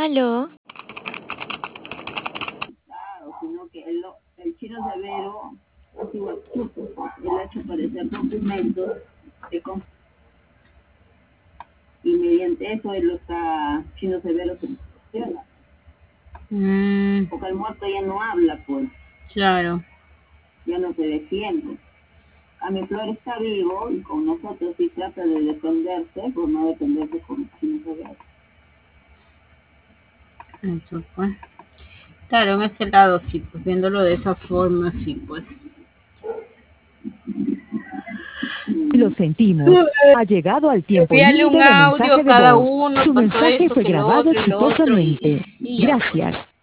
Aló. Sino que el chino severo ha sido astuto, él ha hecho aparecer documentos de y mediante eso él lo está, chino severo se funciona. Porque el muerto ya no habla, pues. Claro. Ya no se defiende. A mi Flor está vivo y con nosotros sí trata de defenderse, por no defenderse con chino severo. Eso pues. Claro, en ese lado sí, pues viéndolo de esa forma, sí, pues. Lo sentimos. Ha llegado al tiempo Envíale límite un de audio mensaje a de cada voz. uno, Su pasó mensaje esto, fue que lo grabado otro y lo otro, exitosamente. y ya pues. Gracias.